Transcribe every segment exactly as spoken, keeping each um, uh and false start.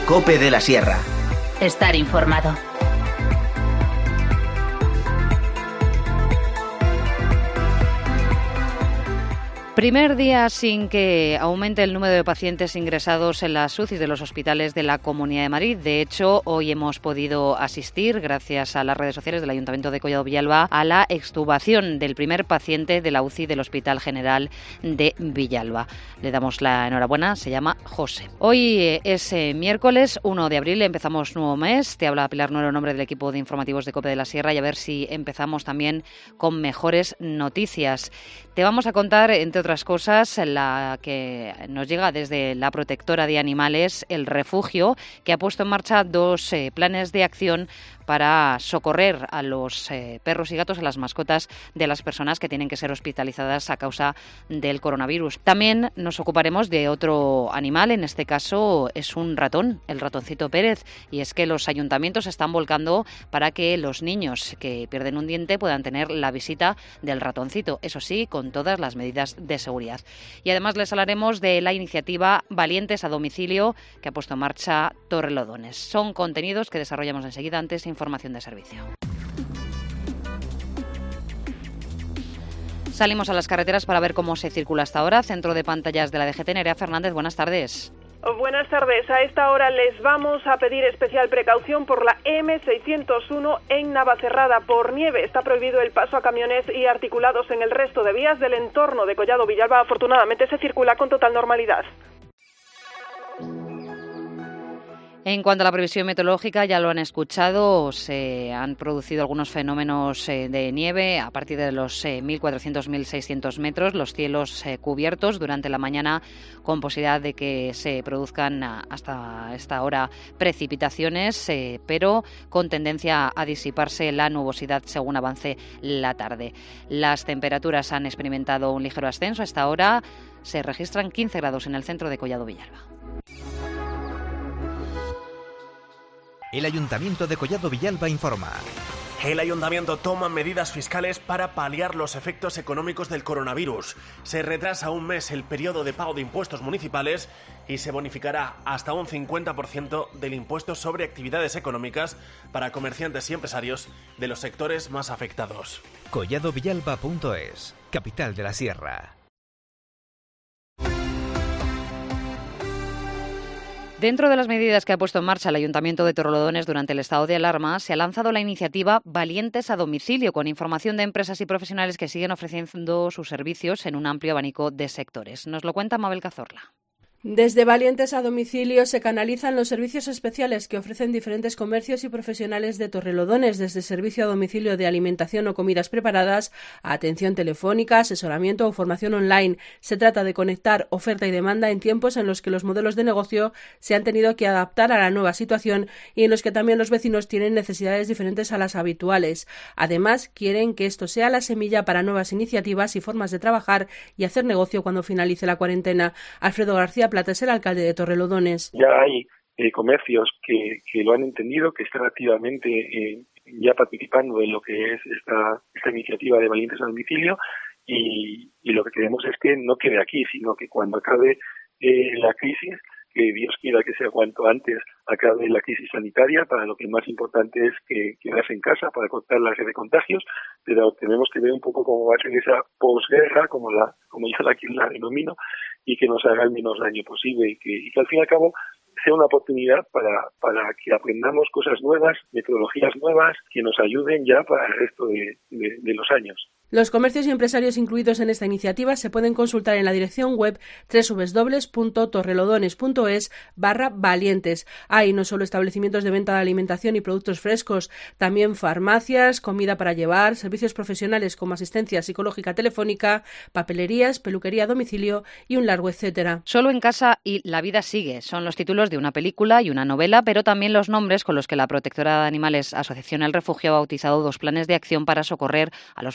COPE de la Sierra. Estar informado. Primer día sin que aumente el número de pacientes ingresados en las U C Is de los hospitales de la Comunidad de Madrid. De hecho, hoy hemos podido asistir, gracias a las redes sociales del Ayuntamiento de Collado Villalba, a la extubación del primer paciente de la U C I del Hospital General de Villalba. Le damos la enhorabuena, se llama José. Hoy es eh, miércoles uno de abril, empezamos nuevo mes. Te habla Pilar Nuero en nombre del equipo de informativos de COPE de la Sierra y a ver si empezamos también con mejores noticias. Te vamos a contar, entre otras cosas, la que nos llega desde la protectora de animales, El Refugio, que ha puesto en marcha dos eh, planes de acción para socorrer a los eh, perros y gatos, a las mascotas de las personas que tienen que ser hospitalizadas a causa del coronavirus. También nos ocuparemos de otro animal, en este caso es un ratón, el ratoncito Pérez, y es que los ayuntamientos se están volcando para que los niños que pierden un diente puedan tener la visita del ratoncito, eso sí, con todas las medidas de seguridad. Y además les hablaremos de la iniciativa Valientes a Domicilio que ha puesto en marcha Torrelodones. Son contenidos que desarrollamos enseguida, antes información de servicio. Salimos a las carreteras para ver cómo se circula hasta ahora. Centro de pantallas de la D G T, Nerea Fernández, buenas tardes. Buenas tardes. A esta hora les vamos a pedir especial precaución por la eme seiscientos uno en Navacerrada. Por nieve está prohibido el paso a camiones y articulados en el resto de vías del entorno de Collado Villalba. Afortunadamente se circula con total normalidad. En cuanto a la previsión meteorológica, ya lo han escuchado, se han producido algunos fenómenos de nieve a partir de los mil cuatrocientos a mil seiscientos metros, los cielos cubiertos durante la mañana con posibilidad de que se produzcan hasta esta hora precipitaciones, eh, pero con tendencia a disiparse la nubosidad según avance la tarde. Las temperaturas han experimentado un ligero ascenso. A esta hora se registran quince grados en el centro de Collado Villalba. El Ayuntamiento de Collado Villalba informa. El Ayuntamiento toma medidas fiscales para paliar los efectos económicos del coronavirus. Se retrasa un mes el periodo de pago de impuestos municipales y se bonificará hasta un cincuenta por ciento del impuesto sobre actividades económicas para comerciantes y empresarios de los sectores más afectados. collado villalba punto es, capital de la Sierra. Dentro de las medidas que ha puesto en marcha el Ayuntamiento de Torrelodones durante el estado de alarma, se ha lanzado la iniciativa Valientes a Domicilio, con información de empresas y profesionales que siguen ofreciendo sus servicios en un amplio abanico de sectores. Nos lo cuenta Mabel Cazorla. Desde Valientes a Domicilio se canalizan los servicios especiales que ofrecen diferentes comercios y profesionales de Torrelodones, desde servicio a domicilio de alimentación o comidas preparadas a atención telefónica, asesoramiento o formación online. Se trata de conectar oferta y demanda en tiempos en los que los modelos de negocio se han tenido que adaptar a la nueva situación y en los que también los vecinos tienen necesidades diferentes a las habituales. Además, quieren que esto sea la semilla para nuevas iniciativas y formas de trabajar y hacer negocio cuando finalice la cuarentena. Alfredo García Plata es el alcalde de Torrelodones. Ya hay eh, comercios que, que lo han entendido, que están activamente eh, ya participando en lo que es esta, esta iniciativa de Valientes a Domicilio y, y lo que queremos es que no quede aquí, sino que cuando acabe eh, la crisis, que Dios quiera que sea cuanto antes acabe la crisis sanitaria, para lo que más importante es que quedarse en casa para cortar la red de contagios, pero tenemos que ver un poco cómo va a ser esa posguerra, como la como yo la, la denomino, y que nos haga el menos daño posible y que, y que al fin y al cabo sea una oportunidad para, para que aprendamos cosas nuevas, metodologías nuevas que nos ayuden ya para el resto de, de, de los años. Los comercios y empresarios incluidos en esta iniciativa se pueden consultar en la dirección web doble u doble u doble u punto torrelodones punto es barra valientes. Hay no solo establecimientos de venta de alimentación y productos frescos, también farmacias, comida para llevar, servicios profesionales como asistencia psicológica telefónica, papelerías, peluquería a domicilio y un largo etcétera. Solo en casa y la vida sigue. Son los títulos de una película y una novela, pero también los nombres con los que la protectora de animales Asociación El Refugio ha bautizado dos planes de acción para socorrer a los perros y gatos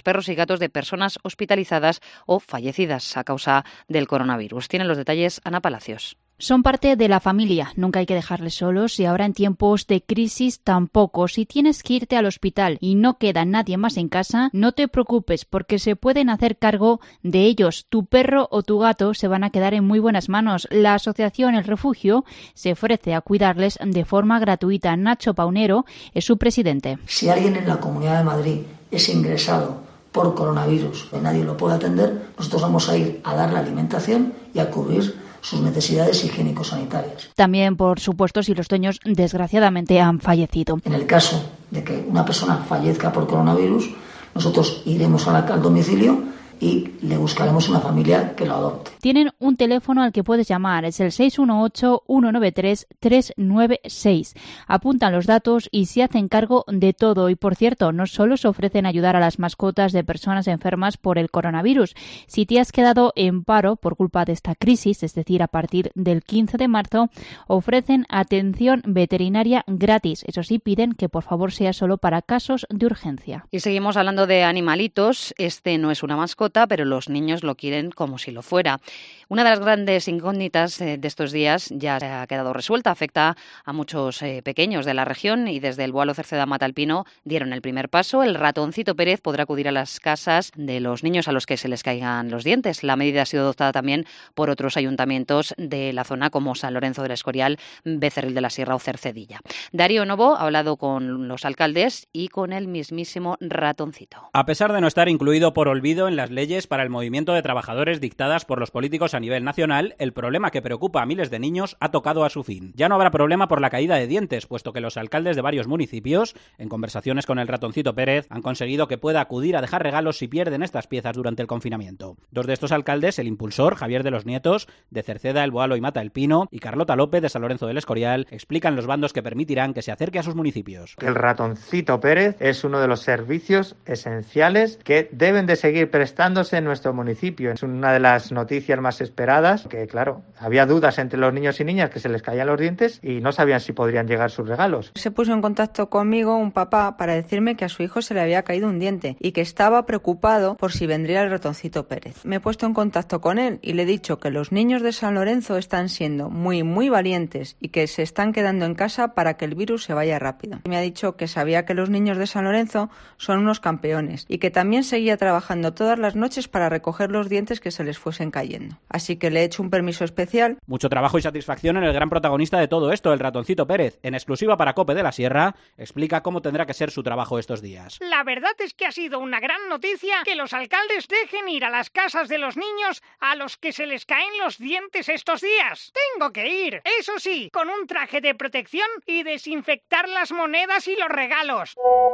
datos de personas hospitalizadas o fallecidas a causa del coronavirus. Tienen los detalles Ana Palacios. Son parte de la familia, nunca hay que dejarles solos y ahora en tiempos de crisis tampoco. Si tienes que irte al hospital y no queda nadie más en casa, no te preocupes porque se pueden hacer cargo de ellos. Tu perro o tu gato se van a quedar en muy buenas manos. La asociación El Refugio se ofrece a cuidarles de forma gratuita. Nacho Paunero es su presidente. Si alguien en la Comunidad de Madrid es ingresado por coronavirus y nadie lo puede atender, nosotros vamos a ir a dar la alimentación y a cubrir sus necesidades higiénico-sanitarias. También, por supuesto, si los dueños desgraciadamente han fallecido. En el caso de que una persona fallezca por coronavirus, nosotros iremos al domicilio y le buscaremos una familia que lo adopte. Tienen un teléfono al que puedes llamar, es el seis uno ocho, uno nueve tres, tres nueve seis. Apuntan los datos y se hacen cargo de todo. Y por cierto, no solo se ofrecen ayudar a las mascotas de personas enfermas por el coronavirus. Si te has quedado en paro por culpa de esta crisis, es decir, a partir del quince de marzo, ofrecen atención veterinaria gratis. Eso sí, piden que por favor sea solo para casos de urgencia. Y seguimos hablando de animalitos. Este no es una mascota, pero los niños lo quieren como si lo fuera. Una de las grandes incógnitas de estos días ya se ha quedado resuelta. Afecta a muchos eh, pequeños de la región y desde el Boalo Cerceda Matalpino dieron el primer paso. El ratoncito Pérez podrá acudir a las casas de los niños a los que se les caigan los dientes. La medida ha sido adoptada también por otros ayuntamientos de la zona como San Lorenzo del Escorial, Becerril de la Sierra o Cercedilla. Darío Novo ha hablado con los alcaldes y con el mismísimo ratoncito. A pesar de no estar incluido por olvido en las leyes para el movimiento de trabajadores dictadas por los políticos a nivel nacional, el problema que preocupa a miles de niños ha tocado a su fin. Ya no habrá problema por la caída de dientes, puesto que los alcaldes de varios municipios, en conversaciones con el ratoncito Pérez, han conseguido que pueda acudir a dejar regalos si pierden estas piezas durante el confinamiento. Dos de estos alcaldes, el impulsor, Javier de los Nietos, de Cerceda, El Boalo y Mata el Pino, y Carlota López, de San Lorenzo del Escorial, explican los bandos que permitirán que se acerque a sus municipios. El ratoncito Pérez es uno de los servicios esenciales que deben de seguir prestándose en nuestro municipio. Es una de las noticias más esperadas, que claro, había dudas entre los niños y niñas que se les caían los dientes y no sabían si podrían llegar sus regalos. Se puso en contacto conmigo un papá para decirme que a su hijo se le había caído un diente y que estaba preocupado por si vendría el ratoncito Pérez. Me he puesto en contacto con él y le he dicho que los niños de San Lorenzo están siendo muy muy valientes y que se están quedando en casa para que el virus se vaya rápido. Me ha dicho que sabía que los niños de San Lorenzo son unos campeones y que también seguía trabajando todas las noches para recoger los dientes que se les fuesen cayendo. Así que le he hecho un permiso especial. Mucho trabajo y satisfacción en el gran protagonista de todo esto, el ratoncito Pérez. En exclusiva para COPE de la Sierra, explica cómo tendrá que ser su trabajo estos días. La verdad es que ha sido una gran noticia que los alcaldes dejen ir a las casas de los niños a los que se les caen los dientes estos días. Tengo que ir, eso sí, con un traje de protección y desinfectar las monedas y los regalos.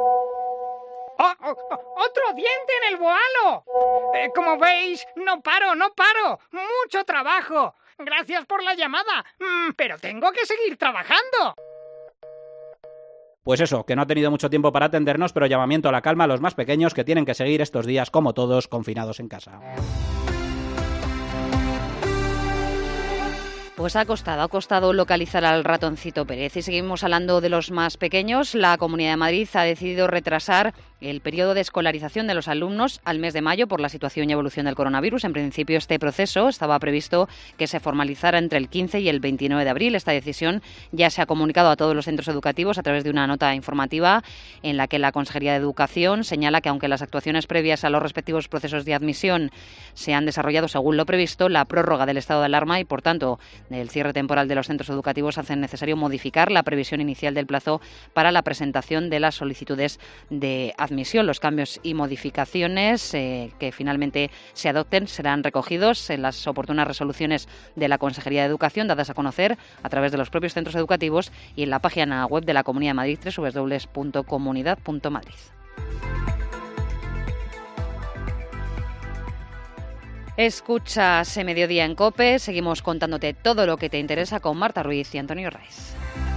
¡Oh, oh, oh! ¡Otro diente en el Boalo! Eh, como veis, no paro, no paro. Mucho trabajo. Gracias por la llamada, mm, pero tengo que seguir trabajando. Pues eso, que no ha tenido mucho tiempo para atendernos, pero llamamiento a la calma a los más pequeños que tienen que seguir estos días, como todos, confinados en casa. Pues ha costado, ha costado localizar al ratoncito Pérez. Y seguimos hablando de los más pequeños. La Comunidad de Madrid ha decidido retrasar el periodo de escolarización de los alumnos al mes de mayo por la situación y evolución del coronavirus. En principio, este proceso estaba previsto que se formalizara entre el quince y el veintinueve de abril. Esta decisión ya se ha comunicado a todos los centros educativos a través de una nota informativa en la que la Consejería de Educación señala que aunque las actuaciones previas a los respectivos procesos de admisión se han desarrollado según lo previsto, la prórroga del estado de alarma y, por tanto, el cierre temporal de los centros educativos hacen necesario modificar la previsión inicial del plazo para la presentación de las solicitudes de admisión. Los cambios y modificaciones eh, que finalmente se adopten serán recogidos en las oportunas resoluciones de la Consejería de Educación dadas a conocer a través de los propios centros educativos y en la página web de la Comunidad de Madrid, doble u doble u doble u punto comunidad punto madrid. Escuchas Mediodía en COPE. Seguimos contándote todo lo que te interesa con Marta Ruiz y Antonio Raiz.